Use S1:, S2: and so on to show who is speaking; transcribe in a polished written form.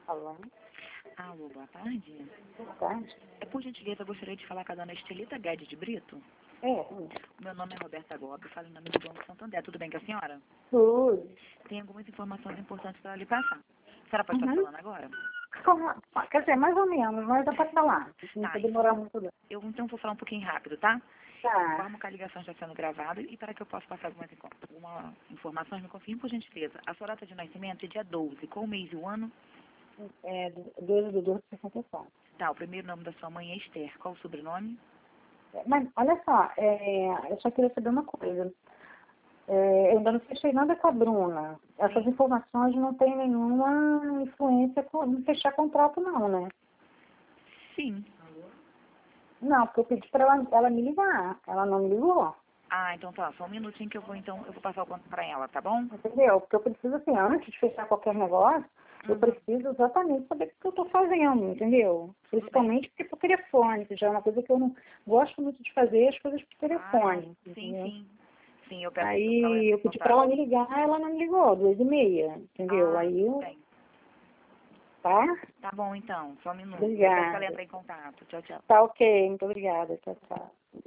S1: Alô?
S2: Alô, boa tarde.
S1: Boa tarde.
S2: Por gentileza, eu gostaria de falar com a dona Estelita Guedes de Brito.
S1: É,
S2: Meu nome é Roberta Gobi, falo em nome do Banco Santander. Tudo bem com a senhora?
S1: tudo.
S2: Tem algumas informações importantes para lhe passar. A senhora pode estar falando agora?
S1: Quer dizer, mais ou menos, mas dá pra falar. Não
S2: Tá,
S1: vai demorar muito. Não.
S2: eu então vou falar um pouquinho rápido, tá?
S1: Tá.
S2: Informo que a ligação está sendo gravada e para que eu possa passar algumas informações, me confirme por gentileza. A sua data de nascimento é dia 12. Qual o mês e o ano?
S1: É 12/12/64.
S2: Tá, o primeiro nome da sua mãe é Esther. Qual o sobrenome?
S1: Mas, olha só, eu só queria saber uma coisa. Eu ainda não fechei nada com a Bruna. Essas
S2: Sim.
S1: informações não têm nenhuma influência em fechar contrato, não, né?
S2: Sim.
S1: Não, porque eu pedi para ela me ligar. Ela não me ligou.
S2: Ah, então tá. Só um minutinho que eu vou passar o conto para ela, tá bom?
S1: Entendeu? Porque eu preciso, assim, antes de fechar qualquer negócio, eu preciso exatamente saber o que eu estou fazendo, entendeu? Principalmente porque por telefone, que já é uma coisa que eu não gosto muito de fazer, as coisas por telefone.
S2: Sim,
S1: entendeu?
S2: sim. Sim, eu peço então pra ela
S1: Aí
S2: entrar
S1: eu
S2: em
S1: pedi para
S2: contato.
S1: ela me ligar, ela não me ligou, 2h30, entendeu? Aí
S2: Tudo
S1: eu,
S2: bem.
S1: tá?
S2: Tá bom, então. Só um minuto. Eu peço pra ela
S1: Obrigada.
S2: entrar em contato. Tchau, tchau.
S1: Tá ok, muito obrigada. Tchau, tchau.